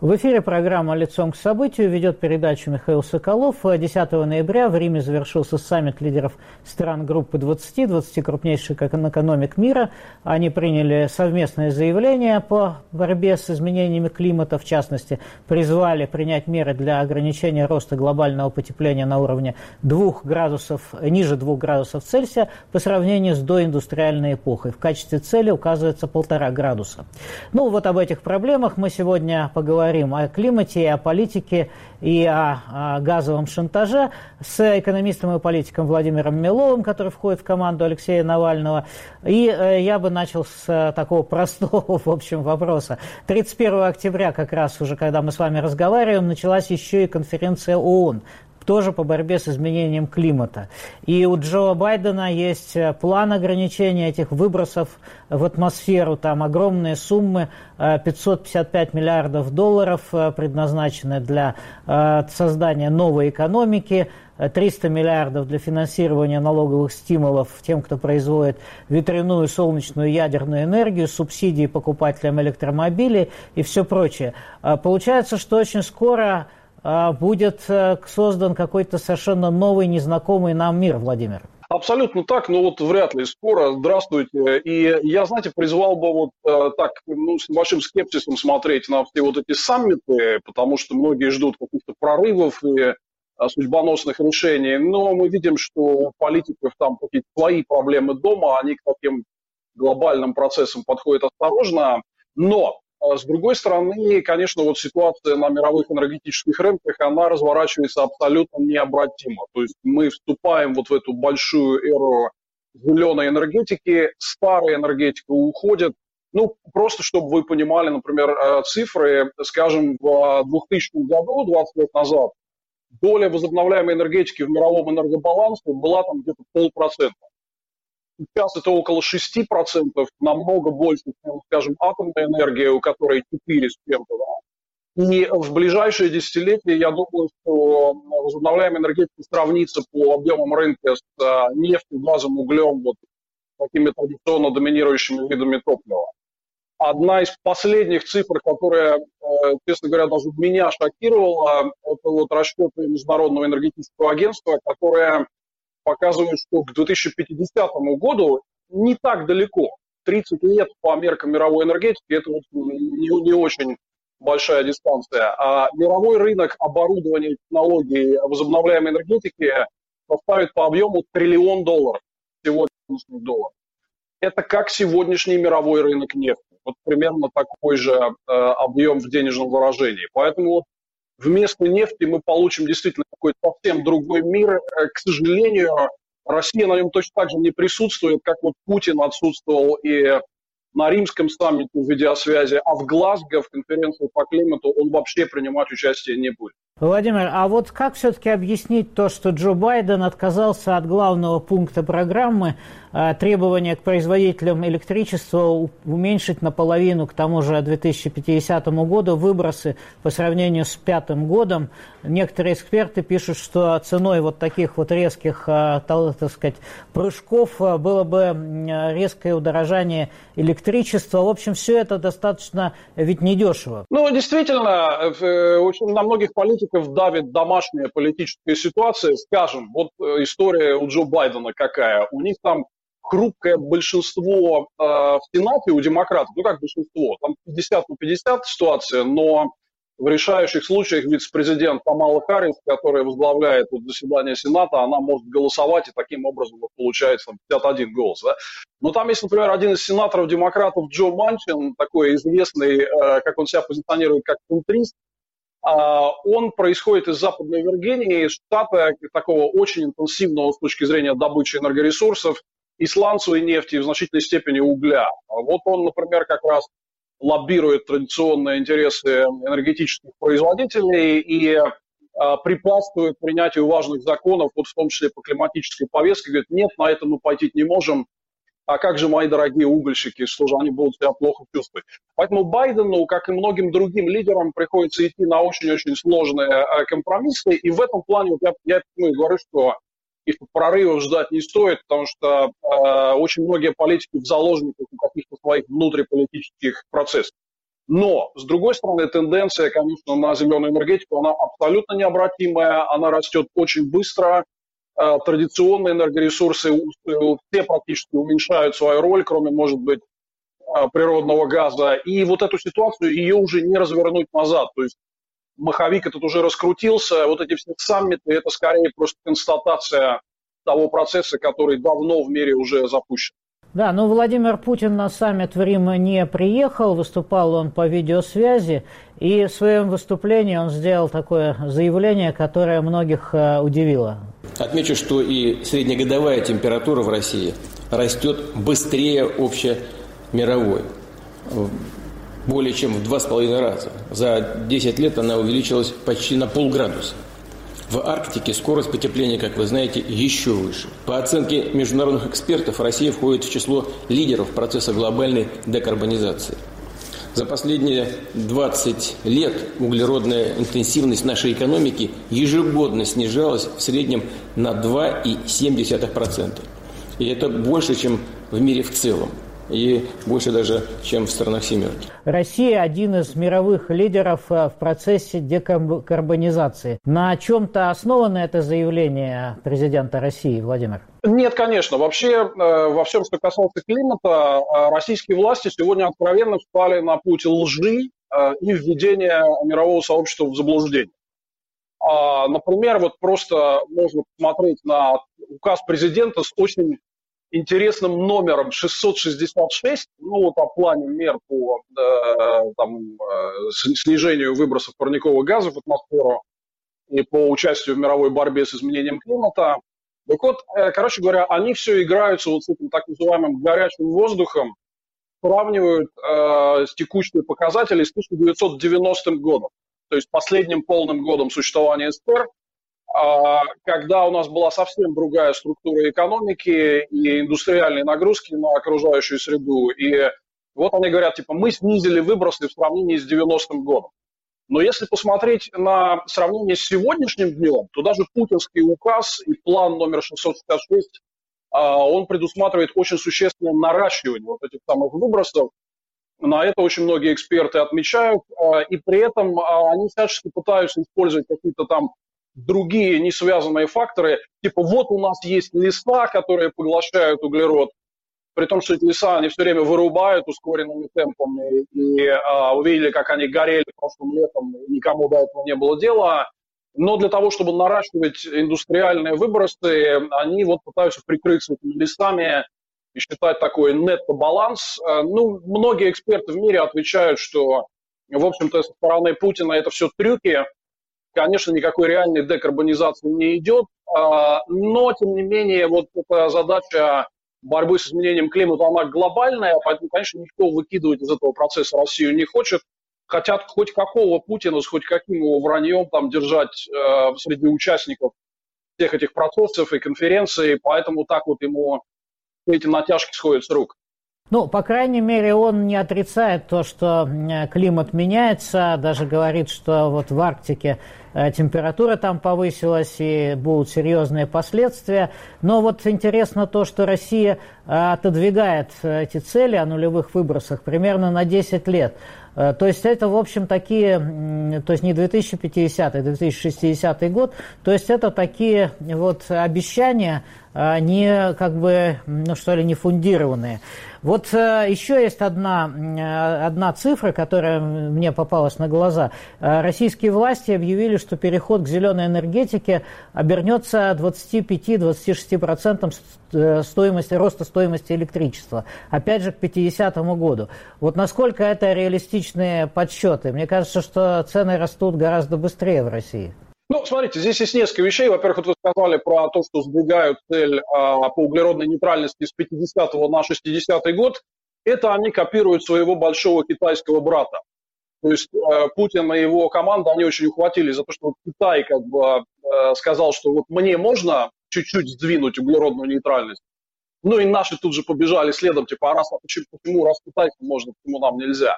В эфире программа «Лицом к событию», ведет передачу Михаил Соколов. 10 ноября в Риме завершился саммит лидеров стран группы 20 крупнейших экономик мира. Они приняли совместное заявление по борьбе с изменениями климата. В частности, призвали принять меры для ограничения роста глобального потепления на уровне 2 градусов, ниже 2 градусов Цельсия по сравнению с доиндустриальной эпохой. В качестве цели указывается 1,5 градуса. Ну вот об этих проблемах мы сегодня поговорим. О климате, и о политике, и о газовом шантаже с экономистом и политиком Владимиром Миловым, который входит в команду Алексея Навального. И я бы начал с такого простого, в общем, вопроса. 31 октября, как раз уже, когда мы с вами разговариваем, началась еще и конференция ООН, тоже по борьбе с изменением климата. И у Джо Байдена есть план ограничения этих выбросов в атмосферу. Там огромные суммы, 555 миллиардов долларов предназначены для создания новой экономики, 300 миллиардов для финансирования налоговых стимулов тем, кто производит ветряную, солнечную, ядерную энергию, субсидии покупателям электромобилей и все прочее. Получается, что очень скоро будет создан какой-то совершенно новый, незнакомый нам мир, Владимир. Абсолютно так, но вот вряд ли скоро. Здравствуйте. И я, знаете, призвал бы вот так, с небольшим скепсисом смотреть на все вот эти саммиты, потому что многие ждут каких-то прорывов и судьбоносных решений. Но мы видим, что у политиков там какие-то свои проблемы дома, они к таким глобальным процессам подходят осторожно. Но с другой стороны, конечно, вот ситуация на мировых энергетических рынках, она разворачивается абсолютно необратимо. То есть мы вступаем вот в эту большую эру зеленой энергетики, старая энергетика уходит. Ну, просто чтобы вы понимали, например, цифры, скажем, в 2000 году, 20 лет назад, доля возобновляемой энергетики в мировом энергобалансе была там где-то 0,5%. Сейчас это около 6%, намного больше, чем, скажем, атомная энергия, у которой 4 с чем-то. Да? И в ближайшие десятилетия, я думаю, что возобновляемая энергетика сравнится по объемам рынка с нефтью, газом, углем, вот такими традиционно доминирующими видами топлива. Одна из последних цифр, которая, честно говоря, даже меня шокировала, это вот расчеты Международного энергетического агентства, которая показывают, что к 2050 году не так далеко. 30 лет по меркам мировой энергетики – это вот не очень большая дистанция. А мировой рынок оборудования и технологий возобновляемой энергетики составит по объему $1 триллион сегодняшних долларов. Это как сегодняшний мировой рынок нефти. Вот примерно такой же объем в денежном выражении. Поэтому вместо нефти мы получим действительно какой-то совсем другой мир. К сожалению, Россия на нем точно так же не присутствует, как вот Путин отсутствовал и на римском саммите в видеосвязи, а в Глазго, в конференции по климату, он вообще принимать участие не будет. Владимир, а вот как все-таки объяснить то, что Джо Байден отказался от главного пункта программы, требования к производителям электричества уменьшить наполовину, к тому же 2050 году, выбросы по сравнению с 2005 годом? Некоторые эксперты пишут, что ценой вот таких вот резких, так сказать, прыжков было бы резкое удорожание электричества. В общем, все это достаточно ведь недешево. Ну, действительно, очень на многих политиков давит домашняя политическая ситуация. Скажем, вот история у Джо Байдена какая. У них там хрупкое большинство в Сенате у демократов. Ну, как большинство? Там 50/50 ситуация, но в решающих случаях вице-президент Камала Харрис, которая возглавляет заседание Сената, она может голосовать, и таким образом получается 51 голос. Да? Но там есть, например, один из сенаторов-демократов Джо Манчин, такой известный, как он себя позиционирует, как центрист. Он происходит из Западной Виргинии, из штата такого очень интенсивного с точки зрения добычи энергоресурсов, и сланцевой нефти, и в значительной степени угля. Вот он, например, как раз лоббирует традиционные интересы энергетических производителей и препятствует принятию важных законов, вот в том числе по климатической повестке, говорит, нет, на это мы пойти не можем, а как же мои дорогие угольщики, что же они будут себя плохо чувствовать. Поэтому Байдену, как и многим другим лидерам, приходится идти на очень-очень сложные компромиссы, и в этом плане вот я говорю, что каких-то прорывов ждать не стоит, потому что очень многие политики в заложниках каких-то своих внутриполитических процессов. Но, с другой стороны, тенденция, конечно, на зеленую энергетику, она абсолютно необратимая, она растет очень быстро. Традиционные энергоресурсы все практически уменьшают свою роль, кроме, может быть, природного газа. И вот эту ситуацию, ее уже не развернуть назад. То есть маховик этот уже раскрутился, вот эти все саммиты, это скорее просто констатация того процесса, который давно в мире уже запущен. Да, но Владимир Путин на саммит в Рим не приехал, выступал он по видеосвязи, и в своем выступлении он сделал такое заявление, которое многих удивило. Отмечу, что и среднегодовая температура в России растет быстрее общемировой, более чем в 2,5 раза. За 10 лет она увеличилась почти на полградуса. В Арктике скорость потепления, как вы знаете, еще выше. По оценке международных экспертов, Россия входит в число лидеров процесса глобальной декарбонизации. За последние 20 лет углеродная интенсивность нашей экономики ежегодно снижалась в среднем на 2,7%. И это больше, чем в мире в целом. И больше даже, чем в странах «семерки». Россия один из мировых лидеров в процессе декарбонизации. На чем-то основано это заявление президента России, Владимир? Нет, конечно. Вообще, во всем, что касается климата, российские власти сегодня откровенно встали на путь лжи и введения мирового сообщества в заблуждение. Например, вот просто можно посмотреть на указ президента с очень интересным номером 666, о плане мер по снижению выбросов парниковых газов в атмосферу и по участию в мировой борьбе с изменением климата. Так вот, короче говоря, они все играются вот с этим так называемым горячим воздухом, сравнивают текущие показатели с 1990 годом, то есть последним полным годом существования СССР, когда у нас была совсем другая структура экономики и индустриальные нагрузки на окружающую среду. И вот они говорят, мы снизили выбросы в сравнении с 90-м годом. Но если посмотреть на сравнение с сегодняшним днем, то даже путинский указ и план номер 666, он предусматривает очень существенное наращивание вот этих самых выбросов. На это очень многие эксперты отмечают. И при этом они всячески пытаются использовать какие-то там другие несвязанные факторы, вот у нас есть леса, которые поглощают углерод, при том, что эти леса они все время вырубают ускоренными темпами, и увидели, как они горели прошлым летом, и никому до этого не было дела. Но для того, чтобы наращивать индустриальные выбросы, они пытаются прикрыться этими лесами и считать такой нетто-баланс. Многие эксперты в мире отвечают, что, в общем-то, со стороны Путина это все трюки. Конечно, никакой реальной декарбонизации не идет, но, тем не менее, эта задача борьбы с изменением климата, она глобальная, поэтому, конечно, никто выкидывать из этого процесса Россию не хочет. Хотят хоть какого Путина с хоть каким его враньем держать среди участников всех этих процессов и конференций, поэтому так ему эти натяжки сходят с рук. По крайней мере, он не отрицает то, что климат меняется, даже говорит, что в Арктике температура там повысилась и будут серьезные последствия. Но интересно то, что Россия отодвигает эти цели о нулевых выбросах примерно на 10 лет. То есть это, в общем, такие, то есть не 2050, а 2060 год, то есть это такие обещания, не не фундированные. Еще есть одна цифра, которая мне попалась на глаза. Российские власти объявили, что переход к зеленой энергетике обернется 25-26% роста стоимости электричества. Опять же, к 50 году. Насколько это реалистичные подсчеты? Мне кажется, что цены растут гораздо быстрее в России. Смотрите, здесь есть несколько вещей. Во-первых, вы сказали про то, что сдвигают цель по углеродной нейтральности с 50-го на 60-й год. Это они копируют своего большого китайского брата. То есть Путин и его команда, они очень ухватились за то, что Китай сказал, что мне можно чуть-чуть сдвинуть углеродную нейтральность. И наши тут же побежали следом, почему раз китайцам можно, почему нам нельзя.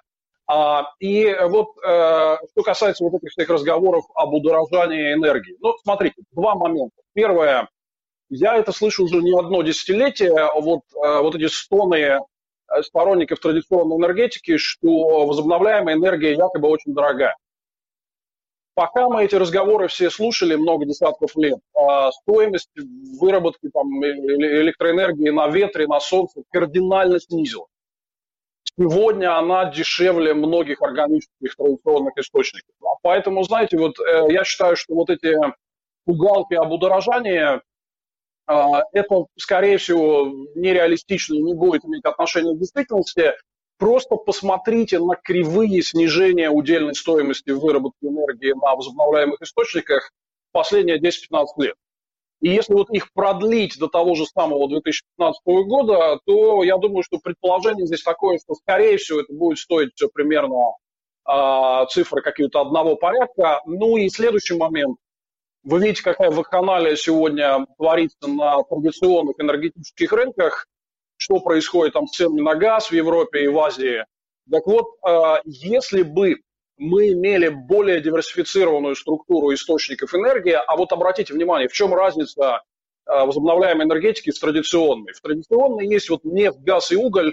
Что касается этих всех разговоров об удорожании энергии. Смотрите, два момента. Первое, я это слышу уже не одно десятилетие, эти стоны сторонников традиционной энергетики, что возобновляемая энергия якобы очень дорогая. Пока мы эти разговоры все слушали много десятков лет, стоимость выработки там, электроэнергии на ветре, на солнце кардинально снизилась. Сегодня она дешевле многих органических традиционных источников. Поэтому, знаете, вот я считаю, что вот эти пугалки об удорожании, это, скорее всего, нереалистично и не будет иметь отношения к действительности. Просто посмотрите на кривые снижения удельной стоимости выработки энергии на возобновляемых источниках последние 10-15 лет. И если вот их продлить до того же самого 2015 года, то я думаю, что предположение здесь такое, что, скорее всего, это будет стоить все примерно цифры какие-то одного порядка. Ну и следующий момент. Вы видите, какая вакханалия сегодня творится на традиционных энергетических рынках, что происходит там с ценами на газ в Европе и в Азии. Так вот, если бы мы имели более диверсифицированную структуру источников энергии, а вот обратите внимание, в чем разница возобновляемой энергетики с традиционной. В традиционной есть вот нефть, газ и уголь,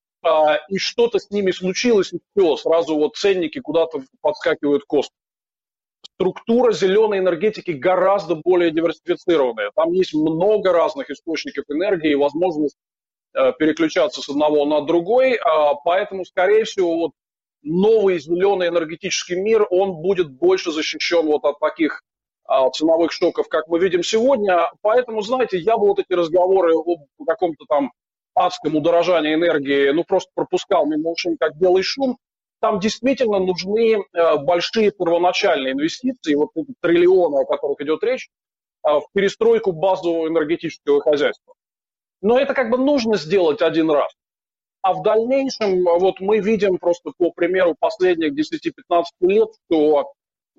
и что-то с ними случилось, и все, сразу вот ценники куда-то подскакивают в космос. Структура зеленой энергетики гораздо более диверсифицированная. Там есть много разных источников энергии и возможность переключаться с одного на другой. Поэтому, скорее всего, вот новый зеленый энергетический мир, он будет больше защищен вот от таких ценовых шоков, как мы видим сегодня. Поэтому, знаете, я бы вот эти разговоры об каком-то там адском удорожании энергии, ну, просто пропускал мимо ушей, как белый шум. Там действительно нужны большие первоначальные инвестиции, вот эти триллионы, о которых идет речь, в перестройку базового энергетического хозяйства. Но это как бы нужно сделать один раз. А в дальнейшем, вот мы видим просто по примеру последних 10-15 лет, что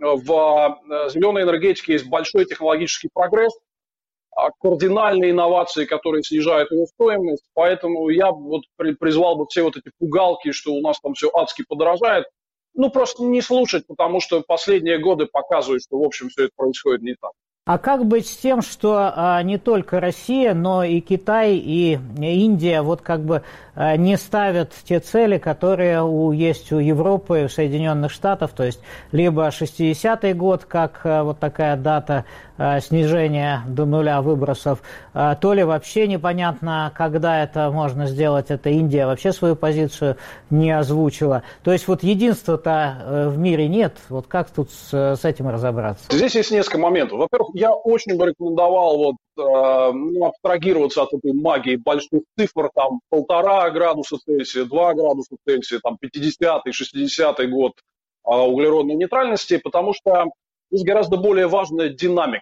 в зеленой энергетике есть большой технологический прогресс, кардинальные инновации, которые снижают ее стоимость. Поэтому я вот призвал бы все вот эти пугалки, что у нас там все адски подорожает, ну просто не слушать, потому что последние годы показывают, что в общем все это происходит не так. А как быть с тем, что не только Россия, но и Китай, и Индия вот как бы не ставят те цели, которые есть у Европы и у Соединенных Штатов, то есть либо 60-й год, как вот такая дата снижения до нуля выбросов, то ли вообще непонятно, когда это можно сделать, это Индия вообще свою позицию не озвучила. То есть вот единства-то в мире нет, вот как тут с этим разобраться? Здесь есть несколько моментов. Во-первых, я очень бы рекомендовал абстрагироваться от этой магии больших цифр, там 1,5 градуса Цельсия, 2 градуса Цельсия, там 50-й, 60-й год углеродной нейтральности, потому что здесь гораздо более важная динамика.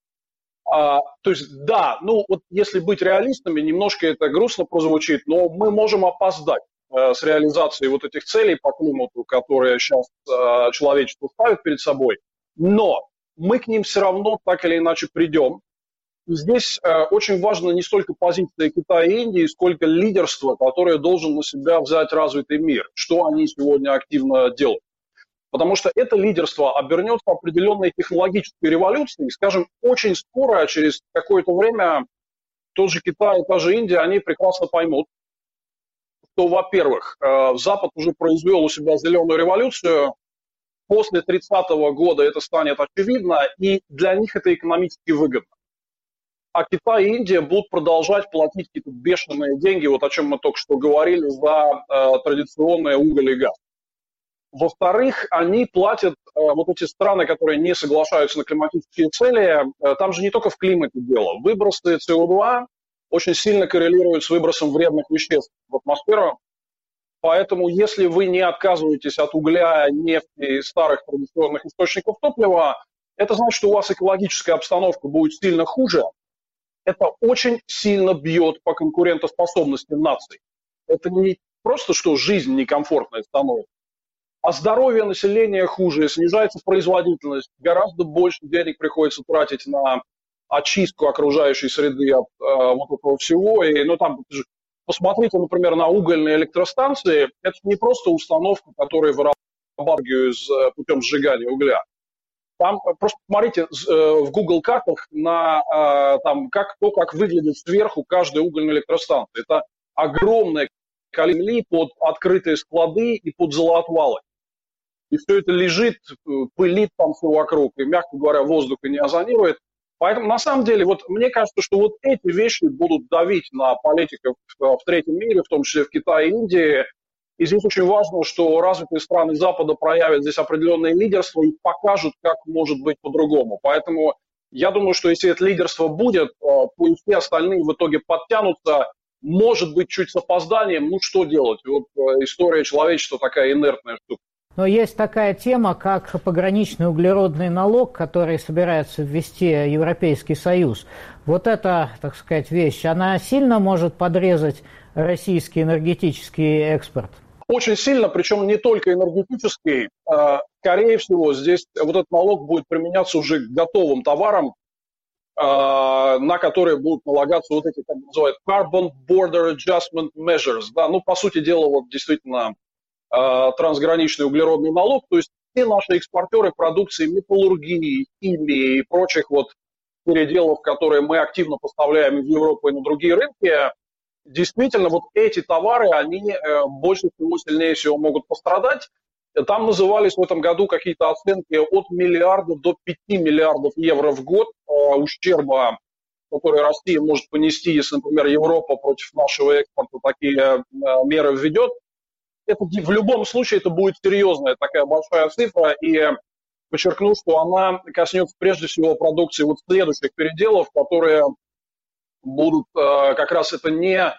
То есть, да, ну вот если быть реалистами, немножко это грустно прозвучит, но мы можем опоздать с реализацией вот этих целей по климату, которые сейчас человечество ставит перед собой, но мы к ним все равно так или иначе придем. Здесь очень важна не столько позиция Китая и Индии, сколько лидерство, которое должен на себя взять развитый мир, что они сегодня активно делают. Потому что это лидерство обернется определенной технологической революцией. Скажем, очень скоро, через какое-то время, тот же Китай и та же Индия, они прекрасно поймут, что, во-первых, Запад уже произвел у себя зеленую революцию. После 30-го года это станет очевидно, и для них это экономически выгодно. А Китай и Индия будут продолжать платить какие-то бешеные деньги, вот о чем мы только что говорили, за традиционные уголь и газ. Во-вторых, они платят, вот эти страны, которые не соглашаются на климатические цели, там же не только в климате дело. Выбросы СО2 очень сильно коррелируют с выбросом вредных веществ в атмосферу. Поэтому, если вы не отказываетесь от угля, нефти и старых традиционных источников топлива, это значит, что у вас экологическая обстановка будет сильно хуже. Это очень сильно бьет по конкурентоспособности наций. Это не просто, что жизнь некомфортная становится, а здоровье населения хуже, снижается производительность, гораздо больше денег приходится тратить на очистку окружающей среды от вот этого всего. И, ну, там, посмотрите, например, на угольные электростанции. Это не просто установка, которая вырабатывает энергию путем сжигания угля. Там просто посмотрите в Google картах на там, как выглядит сверху каждая угольная электростанция. Это огромное земли, под открытые склады и под золоотвалы. И все это лежит, пылит там все вокруг, и, мягко говоря, воздуха не озонирует. Поэтому, на самом деле, вот мне кажется, что вот эти вещи будут давить на политиков в третьем мире, в том числе в Китае и Индии. И здесь очень важно, что развитые страны Запада проявят здесь определенное лидерство и покажут, как может быть по-другому. Поэтому я думаю, что если это лидерство будет, то и все остальные в итоге подтянутся, может быть, чуть с опозданием. Ну, что делать? Вот история человечества такая инертная штука. Но есть такая тема, как пограничный углеродный налог, который собирается ввести Европейский Союз. Вот эта, так сказать, вещь, она сильно может подрезать российский энергетический экспорт? Очень сильно, причем не только энергетический. Скорее всего, здесь вот этот налог будет применяться уже к готовым товарам, на которые будут налагаться вот эти, как называют, Carbon Border Adjustment Measures. Да? Ну, по сути дела, вот действительно трансграничный углеродный налог. То есть все наши экспортеры продукции металлургии, химии и прочих вот переделов, которые мы активно поставляем в Европу и на другие рынки, действительно, вот эти товары, они больше всего, сильнее всего могут пострадать. Там назывались в этом году какие-то оценки от миллиарда до 5 миллиардов евро в год ущерба, который Россия может понести, если, например, Европа против нашего экспорта такие меры введет. Это, в любом случае это будет серьезная такая большая цифра, и подчеркну, что она коснется прежде всего продукции вот следующих переделов, которые будут как раз это не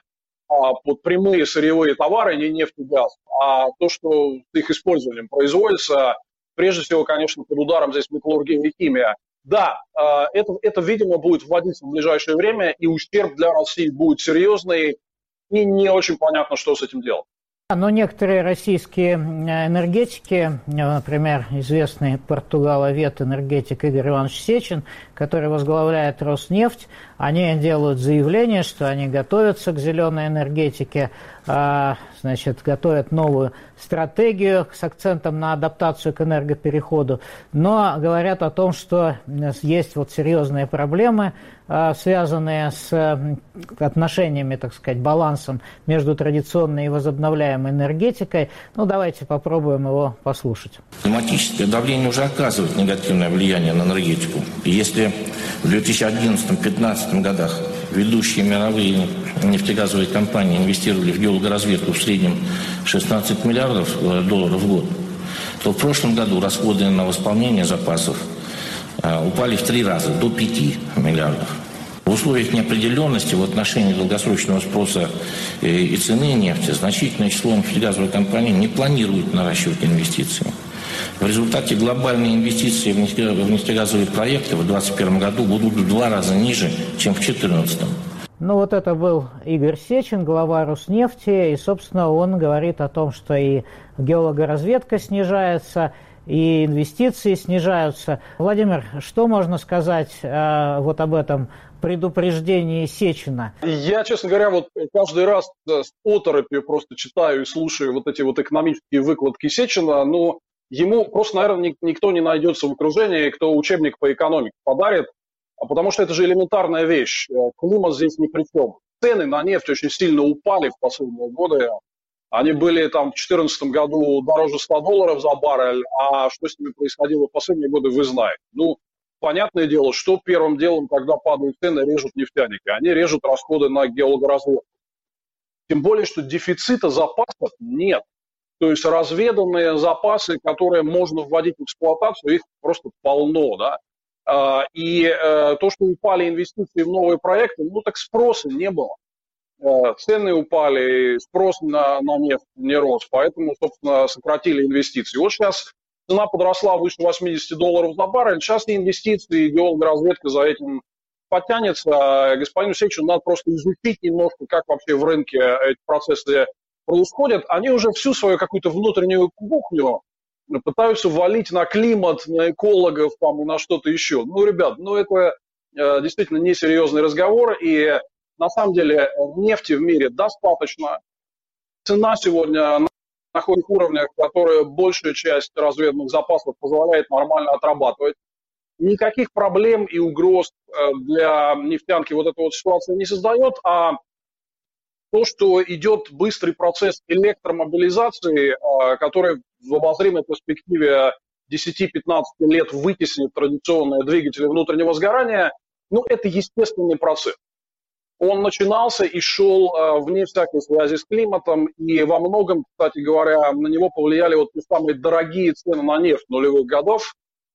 вот прямые сырьевые товары, не нефть и газ, а то, что с их использованием производится, прежде всего, конечно, под ударом здесь металлургия и химия. Да, это, видимо, будет вводиться в ближайшее время, и ущерб для России будет серьезный, и не очень понятно, что с этим делать. Но некоторые российские энергетики, например, известный португаловед, энергетик Игорь Иванович Сечин, который возглавляет Роснефть, они делают заявление, что они готовятся к зеленой энергетике, значит, готовят новую стратегию с акцентом на адаптацию к энергопереходу, но говорят о том, что есть вот серьезные проблемы, связанные с отношениями, так сказать, балансом между традиционной и возобновляемой энергетикой. Ну, давайте попробуем его послушать. Климатическое давление уже оказывает негативное влияние на энергетику. И если в 2011-2015 годах ведущие мировые нефтегазовые компании инвестировали в геологоразведку в среднем 16 миллиардов долларов в год, то в прошлом году расходы на восполнение запасов упали в 3 раза, до 5 миллиардов. В условиях неопределенности в отношении долгосрочного спроса и цены нефти значительное число нефтегазовых компаний не планирует наращивать инвестиции. В результате глобальные инвестиции в нефтегазовые проекты в 2021 году будут в 2 раза ниже, чем в 2014. Ну вот это был Игорь Сечин, глава Роснефти, и, собственно, он говорит о том, что и геологоразведка снижается, и инвестиции снижаются. Владимир, что можно сказать вот об этом предупреждении Сечина? Я, честно говоря, вот каждый раз с оторопью просто читаю и слушаю вот эти вот экономические выкладки Сечина, но ему просто, наверное, никто не найдется в окружении, кто учебник по экономике подарит, потому что это же элементарная вещь. Климат здесь ни при чем. Цены на нефть очень сильно упали в последние годы. Они были там в 2014 году дороже $100 за баррель, а что с ними происходило в последние годы, вы знаете. Ну, понятное дело, что первым делом, когда падают цены, режут нефтяники. Они режут расходы на геологоразведку. Тем более, что дефицита запасов нет. То есть разведанные запасы, которые можно вводить в эксплуатацию, их просто полно, да. И то, что упали инвестиции в новые проекты, ну так спроса не было. Цены упали, спрос на нефть не рос, поэтому, собственно, сократили инвестиции. Вот сейчас цена подросла выше $80 за баррель, сейчас и инвестиции, и геологоразведка за этим подтянется. Господину Сечину надо просто изучить немножко, как вообще в рынке эти процессы происходят. Они уже всю свою какую-то внутреннюю кухню пытаются валить на климат, на экологов там, и на что-то еще. Ну, ребят, ну это действительно несерьезный разговор, и на самом деле нефти в мире достаточно. Цена сегодня на таких уровнях, которые большая часть разведанных запасов позволяет нормально отрабатывать. Никаких проблем и угроз для нефтянки вот эта вот ситуация не создает, а то, что идет быстрый процесс электромобилизации, который в обозримой перспективе 10-15 лет вытеснит традиционные двигатели внутреннего сгорания, ну, это естественный процесс. Он начинался и шел вне всякой связи с климатом, и во многом, кстати говоря, на него повлияли вот те самые дорогие цены на нефть нулевых годов,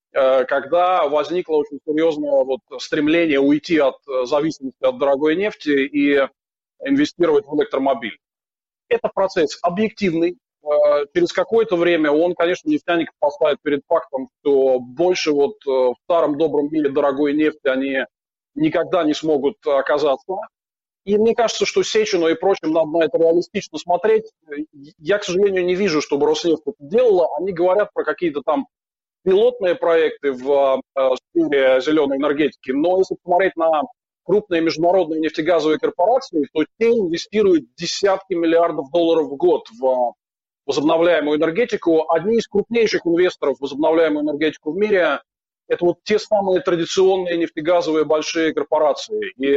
когда возникло очень серьезное вот стремление уйти от зависимости от дорогой нефти и инвестировать в электромобиль. Это процесс объективный. Через какое-то время он, конечно, нефтяников поставит перед фактом, что больше вот в старом добром мире дорогой нефти они никогда не смогут оказаться. И мне кажется, что Сечину и прочим надо на это реалистично смотреть. Я, к сожалению, не вижу, чтобы Роснефть это делала. Они говорят про какие-то там пилотные проекты в сфере зеленой энергетики. Но если посмотреть на крупные международные нефтегазовые корпорации, то те инвестируют десятки миллиардов долларов в год в возобновляемую энергетику. Одни из крупнейших инвесторов в возобновляемую энергетику в мире – это вот те самые традиционные нефтегазовые большие корпорации. И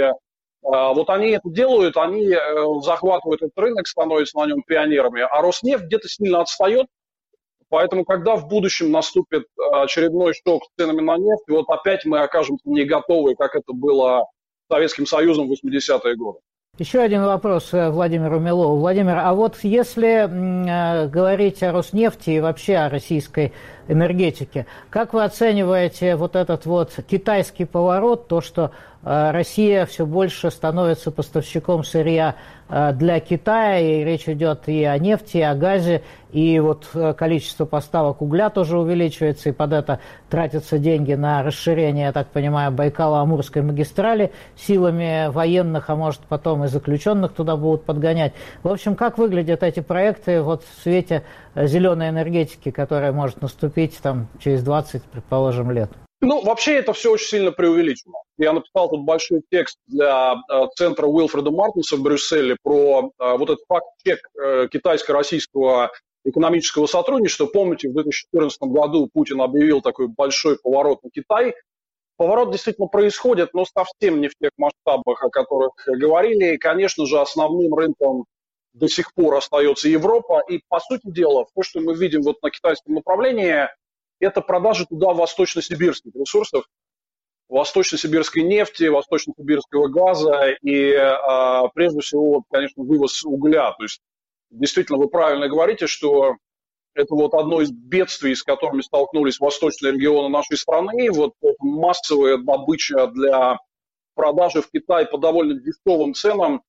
вот они это делают, они захватывают этот рынок, становятся на нем пионерами, а Роснефть где-то сильно отстает. Поэтому, когда в будущем наступит очередной шок с ценами на нефть, вот опять мы окажемся не готовы, как это было Советским Союзом в 80-е годы. Еще один вопрос Владимиру Милову. Владимир, а вот если говорить о Роснефти и вообще о российской энергетике, как вы оцениваете вот этот вот китайский поворот, то, что Россия все больше становится поставщиком сырья для Китая, и речь идет и о нефти, и о газе, и вот количество поставок угля тоже увеличивается, и под это тратятся деньги на расширение, я так понимаю, Байкало-Амурской магистрали силами военных, а может потом и заключенных туда будут подгонять. В общем, как выглядят эти проекты вот в свете зеленой энергетики, которая может наступить там через 20, предположим, лет? Ну, вообще это все очень сильно преувеличено. Я написал тут большой текст для центра Уилфреда Мартинса в Брюсселе про вот этот факт-чек китайско-российского экономического сотрудничества. Помните, в 2014 году Путин объявил такой большой поворот на Китай. Поворот действительно происходит, но совсем не в тех масштабах, о которых говорили. И, конечно же, основным рынком до сих пор остается Европа. И, по сути дела, то, что мы видим вот на китайском направлении, это продажи туда восточно-сибирских ресурсов, восточно-сибирской нефти, восточно-сибирского газа и, прежде всего, конечно, вывоз угля. То есть, действительно, вы правильно говорите, что это вот одно из бедствий, с которыми столкнулись восточные регионы нашей страны. Вот массовая добыча для продажи в Китай по довольно дешевым ценам,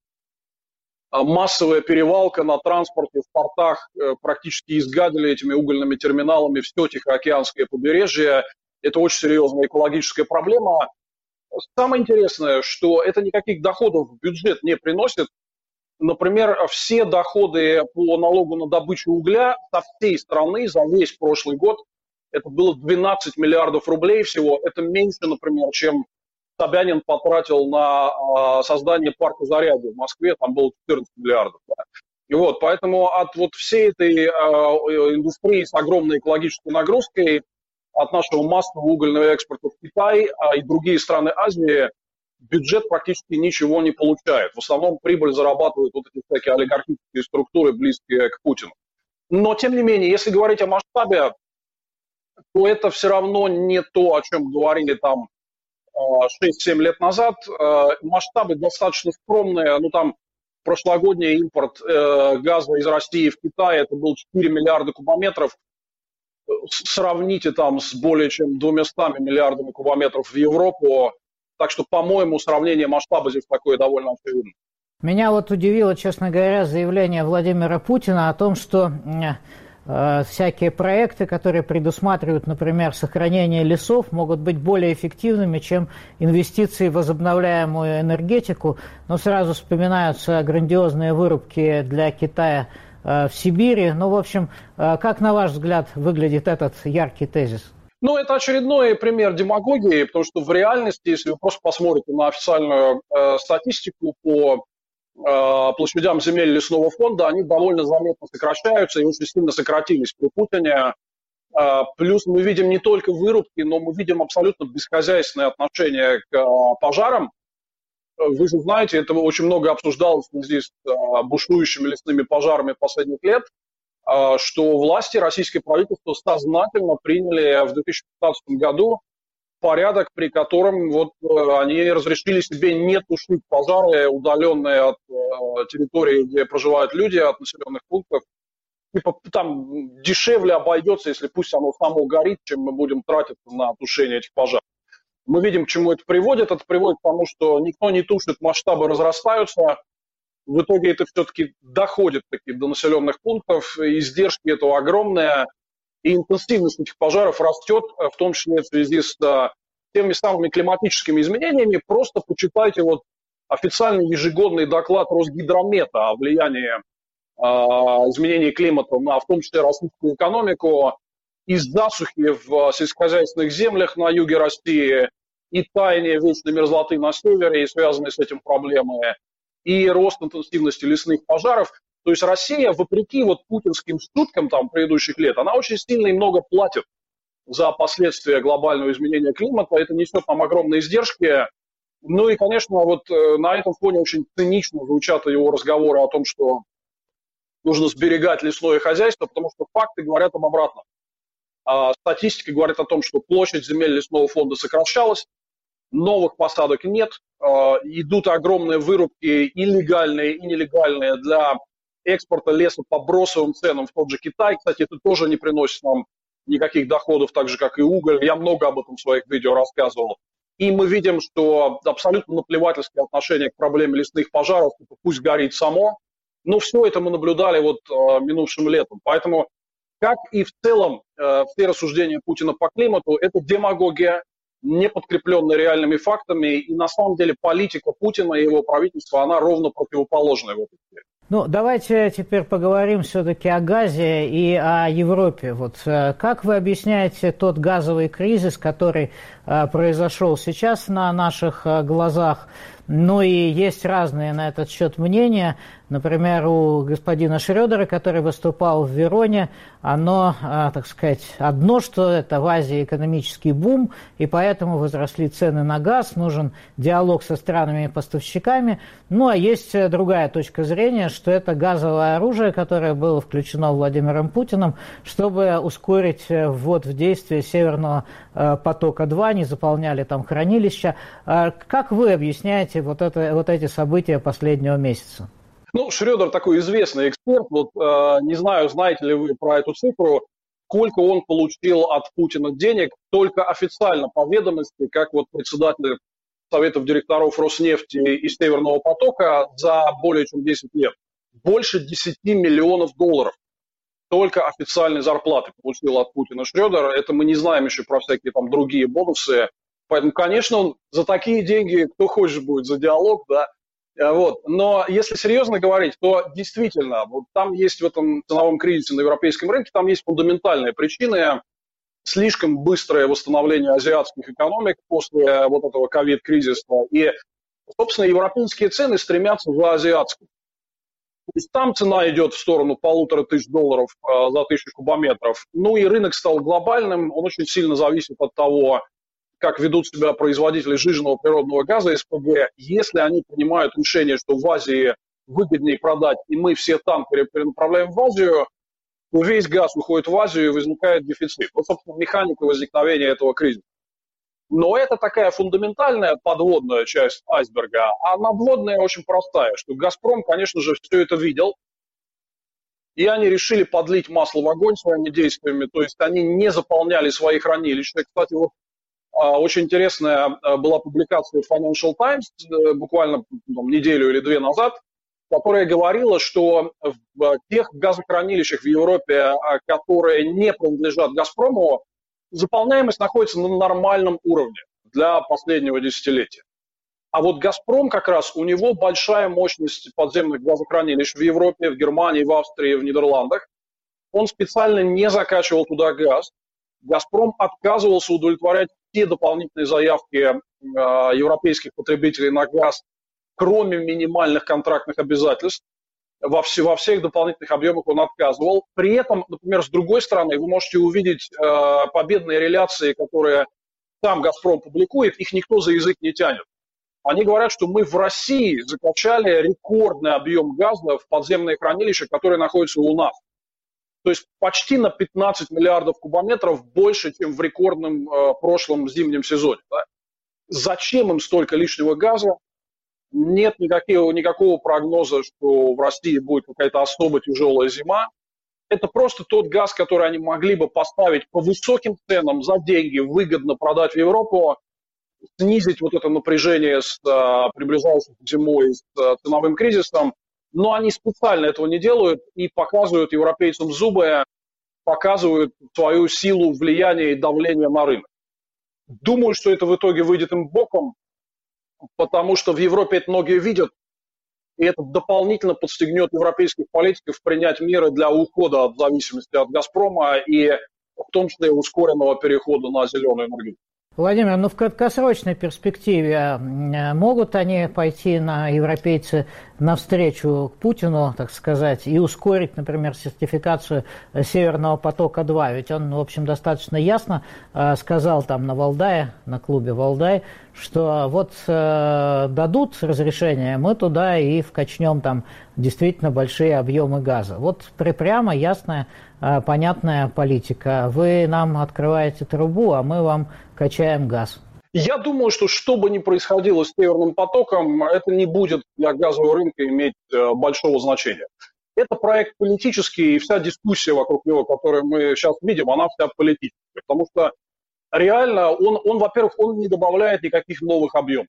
массовая перевалка на транспорте в портах практически изгадили этими угольными терминалами все Тихоокеанское побережье. Это очень серьезная экологическая проблема. Самое интересное, что это никаких доходов в бюджет не приносит. Например, все доходы по налогу на добычу угля со всей страны за весь прошлый год, это было 12 миллиардов рублей всего. Это меньше, например, чем Собянин потратил на создание парка Зарядье в Москве, там было 14 миллиардов. Да. И вот, поэтому от вот всей этой индустрии с огромной экологической нагрузкой, от нашего массового угольного экспорта в Китай и другие страны Азии, бюджет практически ничего не получает. В основном прибыль зарабатывают вот эти всякие олигархические структуры, близкие к Путину. Но, тем не менее, если говорить о масштабе, то это все равно не то, о чем говорили там 6-7 лет назад. Масштабы достаточно скромные. Ну, там прошлогодний импорт газа из России в Китай, это был 4 миллиарда кубометров. Сравните там с более чем 200 миллиардами кубометров в Европу. Так что, по-моему, сравнение масштаба здесь такое довольно очевидно. Меня вот удивило, честно говоря, заявление Владимира Путина о том, что всякие проекты, которые предусматривают, например, сохранение лесов, могут быть более эффективными, чем инвестиции в возобновляемую энергетику. Но сразу вспоминаются грандиозные вырубки для Китая в Сибири. Ну, в общем, как, на ваш взгляд, выглядит этот яркий тезис? Ну, это очередной пример демагогии, потому что в реальности, если вы просто посмотрите на официальную статистику по площадям земель лесного фонда, они довольно заметно сокращаются и очень сильно сократились при Путине. Плюс мы видим не только вырубки, но мы видим абсолютно бесхозяйственное отношение к пожарам. вы же знаете, это очень много обсуждалось в связи с бушующими лесными пожарами последних лет, что власти, российское правительство сознательно приняли в 2015 году порядок, при котором вот они разрешили себе не тушить пожары, удаленные от территории, где проживают люди, от населенных пунктов. Типа там дешевле обойдется, если пусть оно само горит, чем мы будем тратиться на тушение этих пожаров. Мы видим, к чему это приводит. Это приводит к тому, что никто не тушит, масштабы разрастаются. В итоге это все-таки доходит таки до населенных пунктов, издержки этого огромные, и интенсивность этих пожаров растет, в том числе в связи с теми самыми климатическими изменениями. Просто почитайте вот официальный ежегодный доклад Росгидромета о влиянии изменений климата на, в том числе, российскую экономику, из засухи в сельскохозяйственных землях на юге России, и таяние вечной мерзлоты на севере, и связанные с этим проблемы, и рост интенсивности лесных пожаров. То есть Россия, вопреки вот путинским шуткам там предыдущих лет, она очень сильно и много платит за последствия глобального изменения климата. Это несет нам огромные издержки. Ну и, конечно, вот на этом фоне очень цинично звучат его разговоры о том, что нужно сберегать лесное хозяйство, потому что факты говорят об обратном. Статистика говорит о том, что площадь земель лесного фонда сокращалась, новых посадок нет, идут огромные вырубки и легальные, и нелегальные для экспорта леса по бросовым ценам в тот же Китай. Кстати, это тоже не приносит нам никаких доходов, так же, как и уголь. Я много об этом в своих видео рассказывал. И мы видим, что абсолютно наплевательское отношение к проблеме лесных пожаров, пусть горит само. Но все это мы наблюдали вот минувшим летом. Поэтому, как и в целом все рассуждения Путина по климату, это демагогия, не подкрепленная реальными фактами. И на самом деле политика Путина и его правительства, она ровно противоположная в этой сфере. Ну, давайте теперь поговорим все-таки о газе и о Европе. Вот как вы объясняете тот газовый кризис, который произошел сейчас на наших глазах? Ну и есть разные на этот счет мнения. Например, у господина Шрёдера, который выступал в Вероне, оно, так сказать, одно, что это в Азии экономический бум, и поэтому возросли цены на газ, нужен диалог со странами-поставщиками. Ну а есть другая точка зрения, что это газовое оружие, которое было включено Владимиром Путиным, чтобы ускорить ввод в действие Северного потока-2, не заполняли там хранилища. Как вы объясняете вот эти события последнего месяца? Ну, Шрёдер такой известный эксперт. Вот не знаю, знаете ли вы про эту цифру, сколько он получил от Путина денег, только официально по ведомости, как вот председатель советов директоров Роснефти и Северного потока за более чем 10 лет. Больше 10 миллионов долларов. Только официальной зарплаты получил от Путина Шрёдер. Это мы не знаем еще про всякие там другие бонусы. Поэтому, конечно, он за такие деньги, кто хочет будет за диалог, да. Вот. Но если серьезно говорить, то действительно, вот там есть в этом ценовом кризисе на европейском рынке, там есть фундаментальные причины. Слишком быстрое восстановление азиатских экономик после вот этого ковид-кризиса. И, собственно, европейские цены стремятся за азиатскую. То есть там цена идет в сторону $1500 за 1000 кубометров. Ну и рынок стал глобальным, он очень сильно зависит от того, как ведут себя производители сжиженного природного газа СПГ. Если они принимают решение, что в Азии выгоднее продать, и мы все танкеры перенаправляем в Азию, то весь газ уходит в Азию и возникает дефицит. Вот, собственно, механика возникновения этого кризиса. Но это такая фундаментальная подводная часть айсберга, а надводная очень простая, что «Газпром», конечно же, все это видел, и они решили подлить масло в огонь своими действиями, то есть они не заполняли свои хранилища. Кстати, вот очень интересная была публикация в Financial Times буквально неделю или две назад, которая говорила, что в тех газохранилищах в Европе, которые не принадлежат «Газпрому», заполняемость находится на нормальном уровне для последнего десятилетия. А вот «Газпром» как раз, у него большая мощность подземных газохранилищ в Европе, в Германии, в Австрии, в Нидерландах. Он специально не закачивал туда газ. «Газпром» отказывался удовлетворять все дополнительные заявки европейских потребителей на газ, кроме минимальных контрактных обязательств. Во всех дополнительных объемах он отказывал. При этом, например, с другой стороны, вы можете увидеть победные реляции, которые сам «Газпром» публикует, их никто за язык не тянет. Они говорят, что мы в России закачали рекордный объем газа в подземные хранилища, которые находятся у нас. То есть почти на 15 миллиардов кубометров больше, чем в рекордном прошлом зимнем сезоне. Да? Зачем им столько лишнего газа? Нет никакого прогноза, что в России будет какая-то особо тяжелая зима. Это просто тот газ, который они могли бы поставить по высоким ценам за деньги, выгодно продать в Европу, снизить вот это напряжение с приближающейся зимой, с ценовым кризисом. Но они специально этого не делают и показывают европейцам зубы, показывают свою силу влияния и давления на рынок. Думаю, что это в итоге выйдет им боком, потому что в Европе это многие видят, и это дополнительно подстегнет европейских политиков принять меры для ухода от зависимости от «Газпрома» и в том числе ускоренного перехода на зеленую энергетику. Владимир, ну в краткосрочной перспективе могут они пойти европейцы навстречу к Путину, так сказать, и ускорить, например, сертификацию Северного потока-2? Ведь он, в общем, достаточно ясно сказал там на Валдае, на клубе Валдай, что вот дадут разрешение, мы туда и вкачнем там действительно большие объемы газа. Вот прямо ясная, понятная политика. Вы нам открываете трубу, а мы вам качаем газ. Я думаю, что бы ни происходило с Северным потоком, это не будет для газового рынка иметь большого значения. Это проект политический, и вся дискуссия вокруг него, которую мы сейчас видим, она вся политическая. Потому что реально он, во-первых, он не добавляет никаких новых объемов.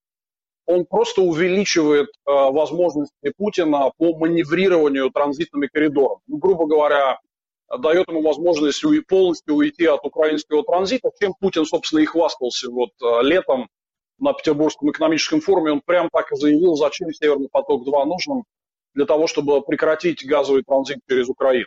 Он просто увеличивает возможности Путина по маневрированию транзитными коридорами. Ну, грубо говоря, дает ему возможность полностью уйти от украинского транзита, чем Путин, собственно, и хвастался вот летом на Петербургском экономическом форуме. Он прям так и заявил, зачем Северный поток-2 нужен, для того, чтобы прекратить газовый транзит через Украину.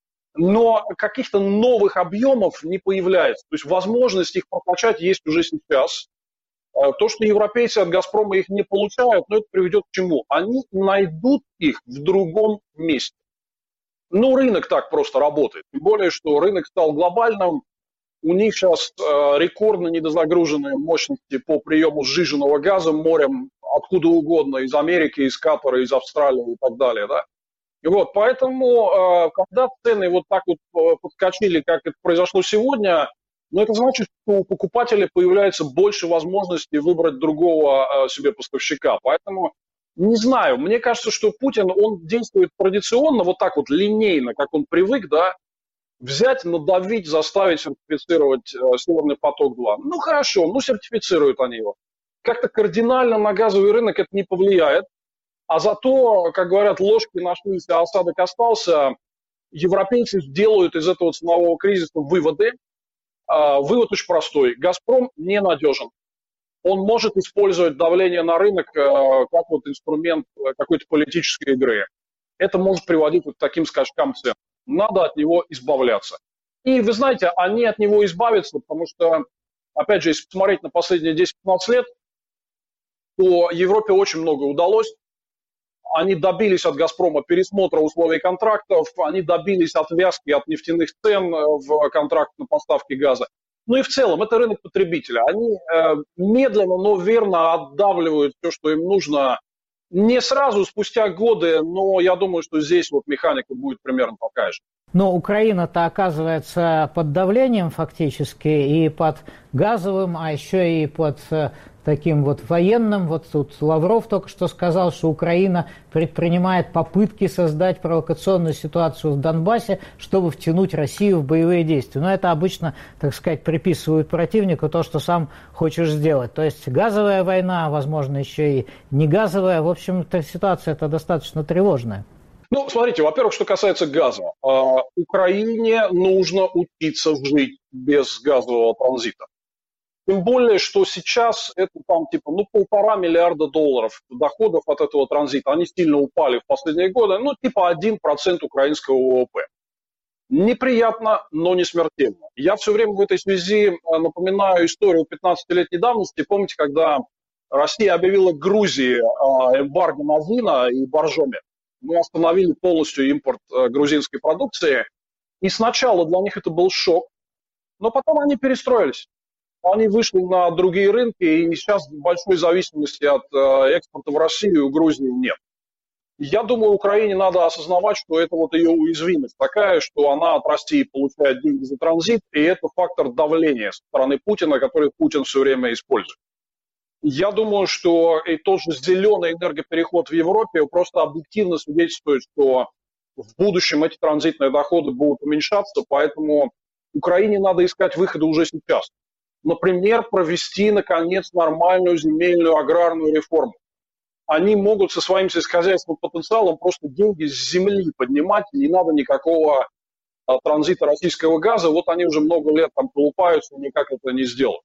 Но каких-то новых объемов не появляется. То есть возможность их прокачать есть уже сейчас. То, что европейцы от «Газпрома» их не получают, но это приведет к чему? Они найдут их в другом месте. Ну, рынок так просто работает. Тем более, что рынок стал глобальным. У них сейчас рекордно недозагруженные мощности по приему сжиженного газа морем откуда угодно, из Америки, из Катара, из Австралии и так далее. Да? И вот, поэтому, когда цены вот так вот подскочили, как это произошло сегодня, но это значит, что у покупателя появляется больше возможностей выбрать другого себе поставщика. Поэтому не знаю, мне кажется, что Путин, он действует традиционно, вот так вот линейно, как он привык, да, взять, надавить, заставить сертифицировать Северный поток-2. Ну хорошо, ну сертифицируют они его. Как-то кардинально на газовый рынок это не повлияет. А зато, как говорят, ложки нашлись, а осадок остался. Европейцы сделают из этого ценового кризиса выводы. Вывод очень простой. «Газпром» ненадежен. Он может использовать давление на рынок как вот инструмент какой-то политической игры. Это может приводить вот к таким скачкам цен. Надо от него избавляться. И вы знаете, они от него избавятся, потому что, опять же, если посмотреть на последние 10-15 лет, то Европе очень много удалось. Они добились от «Газпрома» пересмотра условий контрактов, они добились отвязки от нефтяных цен в контракт на поставки газа. Ну и в целом, это рынок потребителя. Они медленно, но верно отдавливают все, что им нужно. Не сразу, спустя годы, но я думаю, что здесь вот механика будет примерно такая же. Но Украина-то оказывается под давлением фактически и под газовым, а еще и под таким вот военным. Вот тут Лавров только что сказал, что Украина предпринимает попытки создать провокационную ситуацию в Донбассе, чтобы втянуть Россию в боевые действия. Но это обычно, так сказать, приписывают противнику то, что сам хочешь сделать. То есть газовая война, возможно, еще и не газовая. В общем-то, ситуация-то достаточно тревожная. Ну, смотрите, во-первых, что касается газа. Украине нужно учиться жить без газового транзита. Тем более, что сейчас это там типа, $1,5 миллиарда доходов от этого транзита. Они сильно упали в последние годы, типа 1% украинского ВВП. Неприятно, но не смертельно. Я все время в этой связи напоминаю историю 15-летней давности. Помните, когда Россия объявила Грузии эмбарго на вина и боржоми? Мы остановили полностью импорт грузинской продукции. И сначала для них это был шок, но потом они перестроились. они вышли на другие рынки, и сейчас большой зависимости от экспорта в Россию и Грузии нет. Я думаю, Украине надо осознавать, что это вот ее уязвимость такая, что она от России получает деньги за транзит, и это фактор давления со стороны Путина, который Путин все время использует. Я думаю, что и тот же зеленый энергопереход в Европе просто объективно свидетельствует, что в будущем эти транзитные доходы будут уменьшаться, поэтому Украине надо искать выходы уже сейчас. Например, провести, наконец, нормальную земельную аграрную реформу. Они могут со своим сельскохозяйственным потенциалом просто деньги с земли поднимать, и не надо никакого транзита российского газа. Вот они уже много лет там колупаются и никак это не сделают.